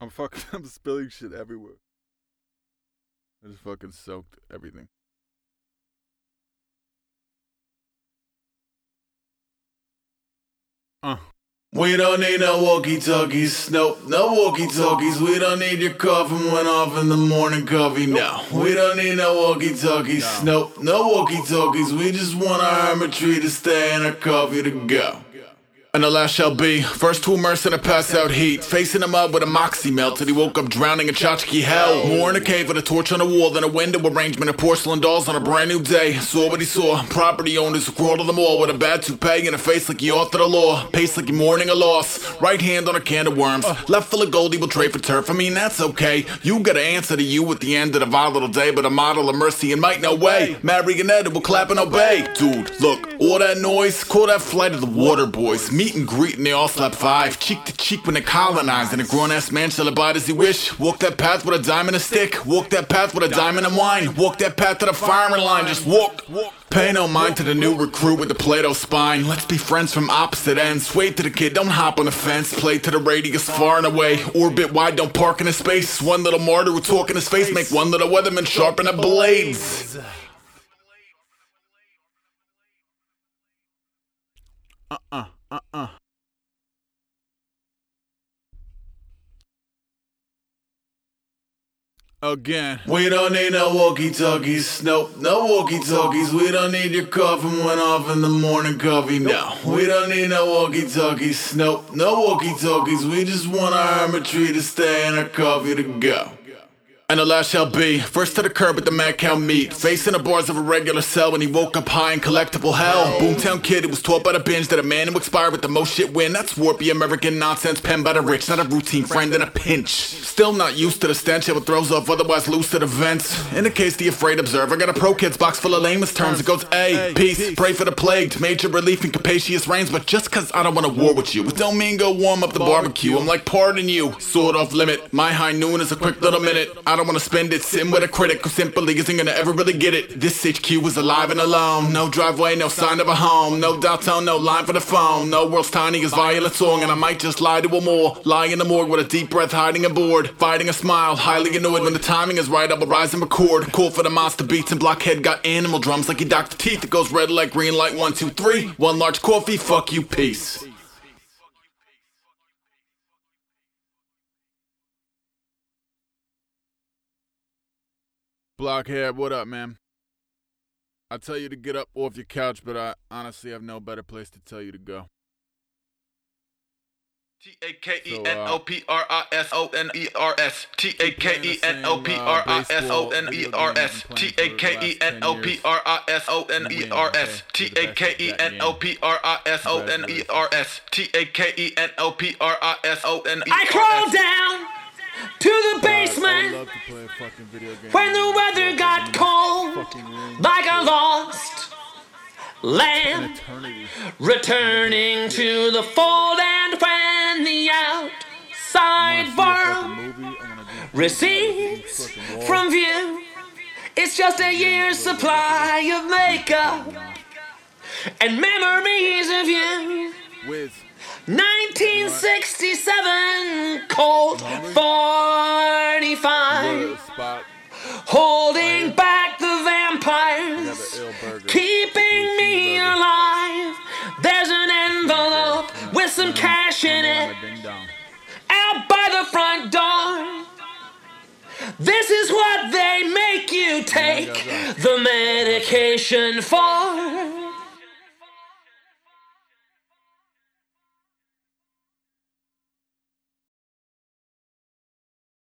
I'm spilling shit everywhere. I just fucking soaked everything. We don't need no walkie-talkies, nope, no walkie-talkies. We don't need your coffin went off in the morning coffee, no. We don't need no walkie-talkies, nope, no walkie-talkies. We just want our hermitry to stay and our coffee to go. And the last shall be, first to immerse in a pass-out heat, facing him up with a moxie melt till he woke up drowning in tchotchke hell. More in a cave with a torch on the wall than a window arrangement of porcelain dolls on a brand new day. Saw what he saw, property owners who crawled to the mall with a bad toupee and a face like he authored a law, pace like he mourning a loss, right hand on a can of worms, left full of gold he will trade for turf. I mean, that's okay, you gotta answer to you at the end of the volatile day, but a model of mercy and might no way. Marionetta will clap and obey. Dude, look, all that noise, call that flight of the water boys. Meet and greet and they all slap five, cheek to cheek when they colonize, and a grown-ass man shall abide as he wish. Walk that path with a dime and a stick, walk that path with a diamond and wine, walk that path to the firing line, just walk. Pay no mind to the new recruit with the Play-Doh spine. Let's be friends from opposite ends. Wait to the kid, don't hop on the fence. Play to the radius far and away. Orbit wide, don't park in his space. One little martyr who talk in his face. Make one little weatherman sharpen the blades. Again. We don't need no walkie-talkies, nope, no walkie-talkies. We don't need your coffin went off in the morning coffee, no. We don't need no walkie-talkies, nope, no walkie-talkies. We just want our hermitry to stay and our coffee to go. And the last shall be, first to the curb at the mad cow meet, facing the bars of a regular cell when he woke up high in collectible hell. Boomtown kid who was taught by the binge that a man who expired with the most shit win. That's warpy American nonsense penned by the rich, not a routine friend in a pinch. Still not used to the stench of what throws off otherwise loose at events. In the case the afraid observe, I got a pro kids box full of lamest terms. It goes A, peace, pray for the plagued, major relief in capacious rains. But just cause I don't want to war with you, it don't mean go warm up the barbecue. I'm like, pardon you, sword off limit. My high noon is a quick little minute. I don't want to spend it sitting with a critic who simply isn't gonna ever really get it. This HQ is alive and alone. No driveway, no sign of a home. No dial tone, no line for the phone. No world's tiny as violet song. And I might just lie to a more. Lie in the morgue with a deep breath hiding a board. Fighting a smile, highly annoyed when the timing is right. I will rise and record. Call for the monster beats and blockhead got animal drums like he Dr. Teeth. It goes red light, green light, 1, 2, 3. One large coffee, fuck you, peace. Blockhead, what up, man? I tell you to get up off your couch, but I honestly have no better place to tell you to go. TAKENOPRISONERS TAKENOPRISONERS TAKENOPRISONERS TAKENOPRISONERS TAKENOPRISONERS I crawled down to the basement when the weather got cold, like a lost lamb returning to the fold. And when the outside world recedes from view, it's just a year's supply of makeup and memories of you. 1967 Colt 45, holding back the vampires, keeping me alive. There's an envelope with some cash in it, out by the front door. This is what they make you take the medication for.